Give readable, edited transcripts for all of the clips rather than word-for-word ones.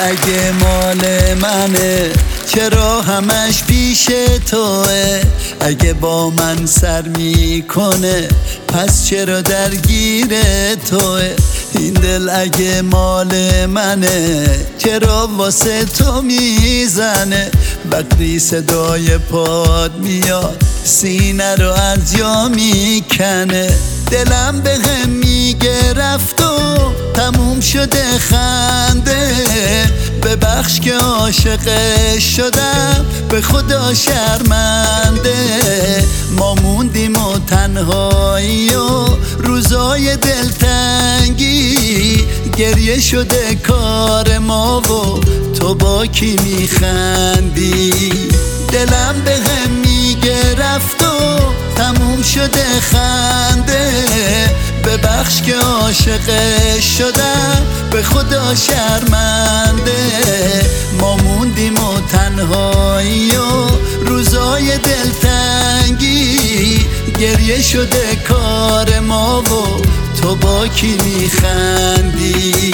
اگه مال منه چرا همش پیش توه؟ اگه با من سر میکنه پس چرا درگیر توه؟ این دل اگه مال منه چرا واسه تو میزنه؟ وقتی صدای پاد میاد سینه رو از جا میکنه. دلم به هم میگه رفت و تموم شده خنده، ببخش که عاشقش شدم به خدا شرمنده. ما موندیم و تنهایی و روزای دلتنگی، گریه شده کار ما و تو با کی میخندی؟ دلم به هم میگه رفت و تموم شده خنده، ببخش که عاشقش شدم به خدا شرمنده. ما موندیم و تنهایی و روزای دلتنگی، گریه شده کار ما و تو با کی میخندی؟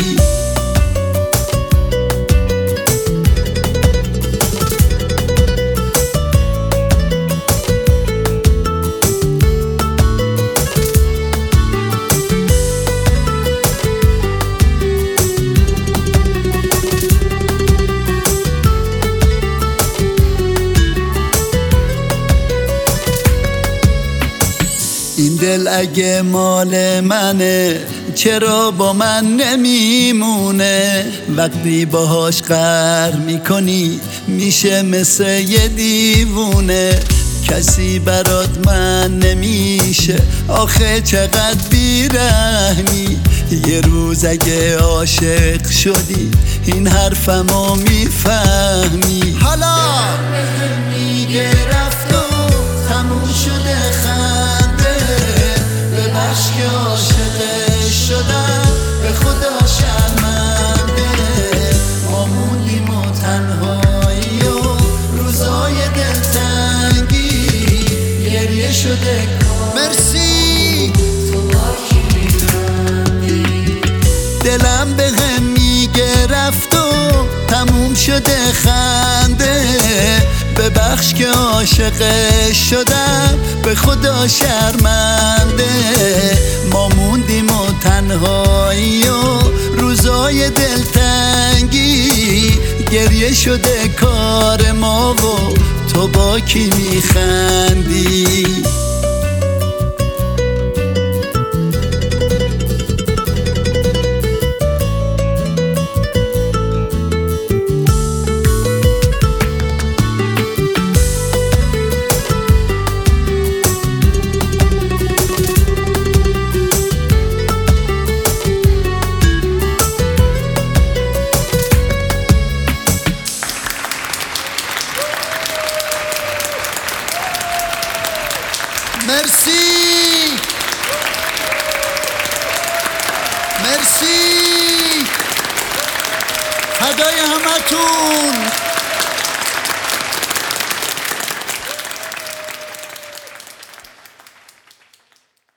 این دل اگه مال منه چرا با من نمیمونه؟ وقتی باهاش قهر میکنی میشه مثل یه دیوونه. کسی برات من نمیشه آخه چقدر بیرحمی. یه روز اگه عاشق شدی این حرفمو میفهمی. حالا میگه رفت و تموم شده خنده، ببخش که عاشقش شدم به خدا شرمنده. ما موندیم و تنهایی و روزای دلتنگی، گریه شده مرسی تو با کی میخندی؟ دلم به هم میگه رفت و تموم شده خنده، ببخش که عاشقش شدم به خدا شرمنده. ما موندیم و تنهایی و روزای دلتنگی، گریه شده کار ما و تو با کی میخندی؟ مرسی مرسی، فدای همتون.